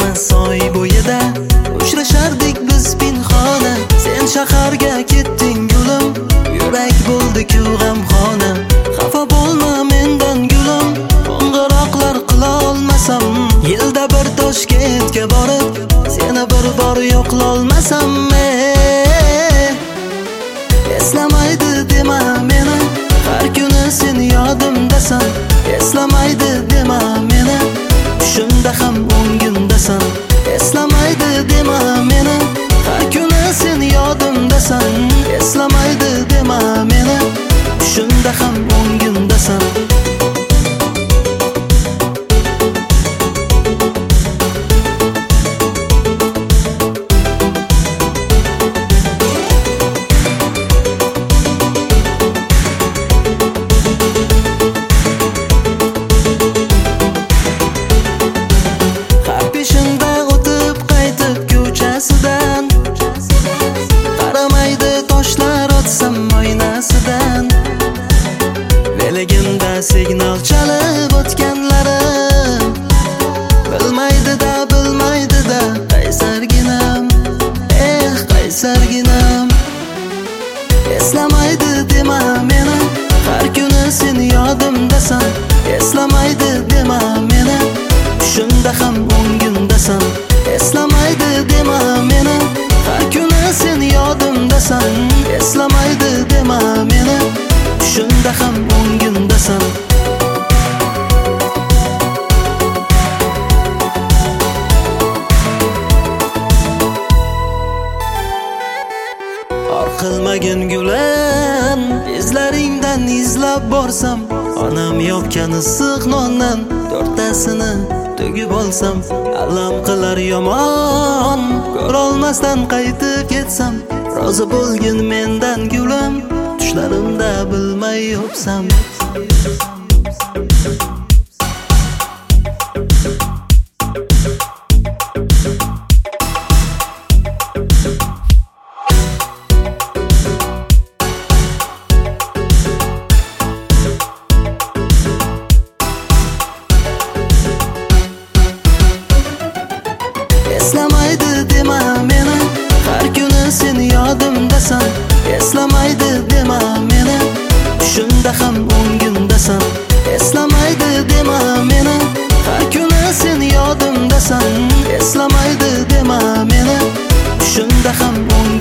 emas soy bo'yida uchrashardik biz pinhona. Sen shaharga ketding gulim, yurak bo'ldi-ku g'amxona. Xafa bo'lma mendan gulim, qo'ng'iroqlar qila olmasam, yilda bir Toshkentga borib seni bir bor yo'qlolmasam. Eslamaydi dema meni, har kuni sen yodimdasan. Eslamaydi dema meni, tushimda ham o'ngimdasan. Eslamaydi dema meni, har kuni sen yodimdasan. Eslamaydi dema meni, tushimda ham o'ngimdasan. Qaramaydi toshlar otsam oynasidan, veligimda signal chalib o'tganlarim. Bilmaydi-da qaysarginam, qaysarginam. Eslamaydi dema meni, har kuni sen yodimdasan. Eslamaydi dema meni, tushimda ham o'ngimdasan. Eslamaydi dema meni, har kuni sen yodimdasan. Eslamaydi dema meni, tushimda ham o'ngimdasan. Qilmagin gulam, izlaringdan izlab borsam, onam yopgan issiq nondan to'rttasini tugib olsam, alam qilar yomon, ko'rolmasdan qaytib ketsam. Rozi bo'lgin mendan gulam, tushlarimda bilmay yopsam. Eslamaydi dema meni, har kuni sen yodimdasan. Eslamaydi dema meni, tushimda ham o'ngimdasan. Eslamaydi dema meni, har kuni sen yodimdasan. Eslamaydi dema meni, tushimda ham o'ngimdasan.